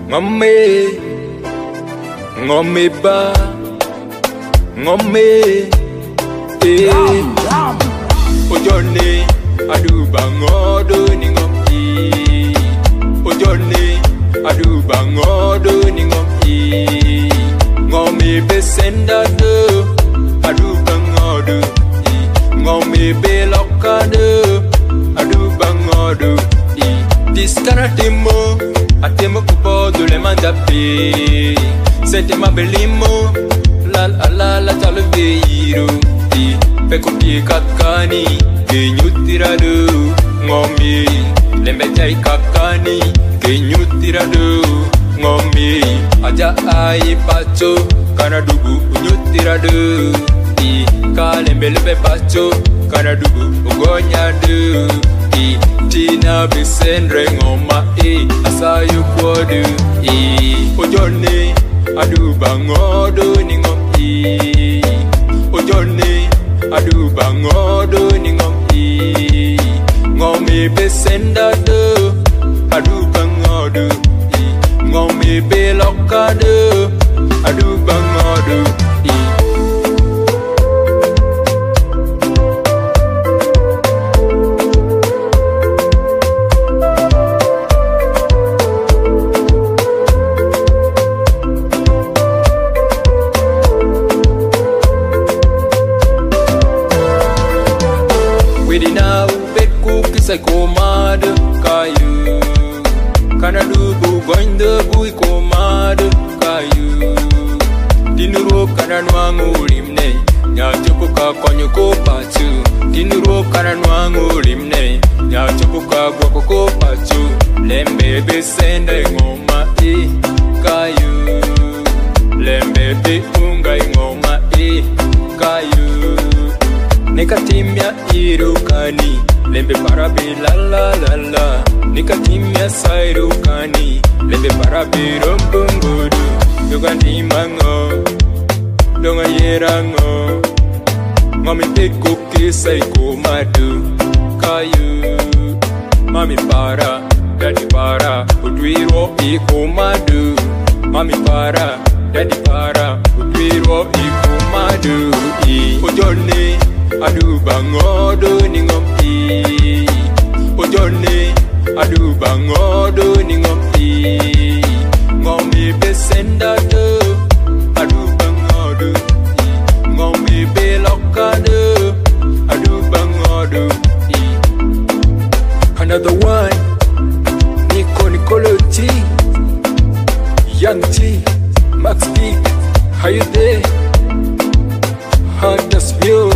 ngome ngome ba ngome ojone aduba ngodo ni ngompi ojone aduba ngodo ni ngompi ngome besenda do aduba ngodo ngome belokado aduba ngodo diskana temo atemo kubodo le mandape sente mabelimo la la la la talveiro pekuti kakani kenyutirado ngomi lembetai kakani kenyutirado ngomi aja ai pacho kana dubu nyutirado kalembelebe pacho kana dubu ugonyado tina bisendre ngoma asayu kwodu ojone aduba ngodo ni ngompi ojone aduba ngodo ni ngompi ngomi besenda do aduba ngodo ngomi belokado aduba ngodo sai komado kayu kana dubu goinde bui komado kayu dinuro kana nwangu limne nya chuko ka konyo ko pachu dinuro kana nwangu limne nya chuko ka gwako ko pachu lembe besenda ngoma kayu lembe be unga ngoma kayu nekatimya irukani lembe parabe la la la la nikatimya sairukani lembe parabe rombongodu yogandi mango donga yerango mami peko kisai komadu kayu mami para daddy para udwiro ikomadu mami para daddy para udwiro ikomadu ojone aduba ngodo ni ngompi ojone aduba ngodo ni ngompi ngomi besenda do aduba ngodo ngomi belokado aduba ngodo another one Nicolo T Young T Max B how you there hard to spill